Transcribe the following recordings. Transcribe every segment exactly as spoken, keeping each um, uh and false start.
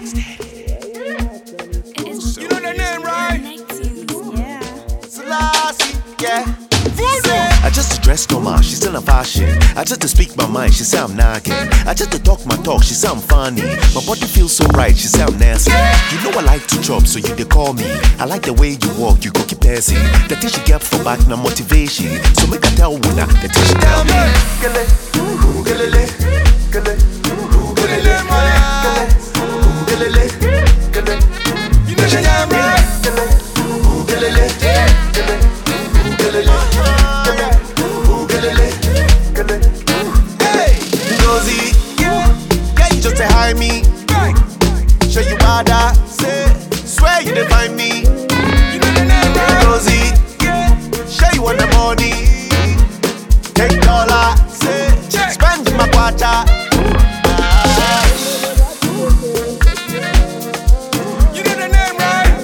You know the name, right? Yeah. Selassie, yeah. I just to dress normal, she still in fashion. I just to speak my mind, she say I'm nagging. I just to talk my talk, she say I'm funny. My body feels so right, she say I'm nasty. You know I like to chop, so you they call me. I like the way you walk, you go keep passing. The thing she get for back, na motivation. So make I tell Wuna, the thing she tell me. Gele, gelele, gele, gelele, gelele, gele. You know the name, right? Gele, gelele, gele, gelele. Nosy, yeah, you just say hi me. Show you bada, say, swear you dey find me. You know the name, right? Nosy, yeah, show you want the money. Take dollar, say, spend my quarter. You know the name, right?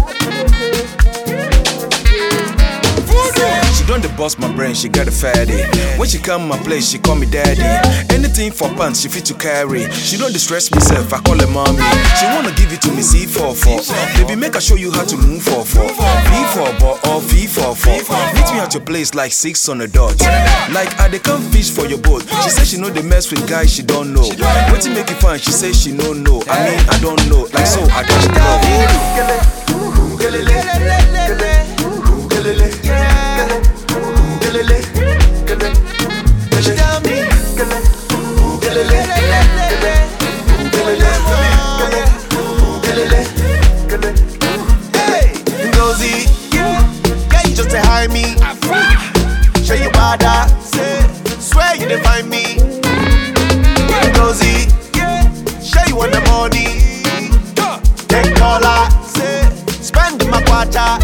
She done the boss my brain, she got a fatty. When she come my place, she call me daddy. Anything for pants, she fit to carry. She don't distress myself, I call her mommy. She wanna give it to me, C four four. Baby, make her show you how to move for four. V four ball or V four four. Meet me at your place like six on the dot. Like I they come fish for your boat. She say she know they mess with guys she don't know. What to make it fun? She say she no know. I mean I don't know. Like so I don't know. She tell me, hey, Nosy, yeah, you just say hi me. Show you bada, say, swear you dey find me. Nosy, yeah, show you want the money. Take dollar, say, spend my quarter.